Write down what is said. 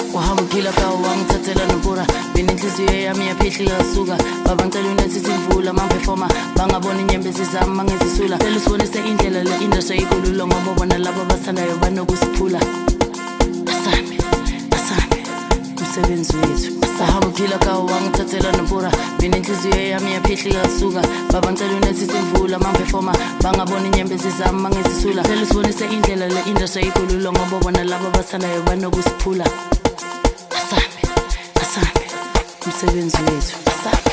wahamba uphila kawo wangithathela nobura mina inhliziyo yami yaphihla ikasuka baba ngicela unethithi imvula mangifoma bangabona inyembezi zami mangizisula cela usibonise indlela le industry ikhulula ngoba bona labo abathandayo banokusiphula asame umsebenzi wethu sahamba uphila kawo wangithathela nobura mina inhliziyo yami yaphihla ikasuka baba ngicela unethithi imvula mangifoma bangabona inyembezi zami mangizisula cela usibonise indlela le industry ikhulula ngoba bona labo abathandayo banokusiphula asame umsebenzi wethu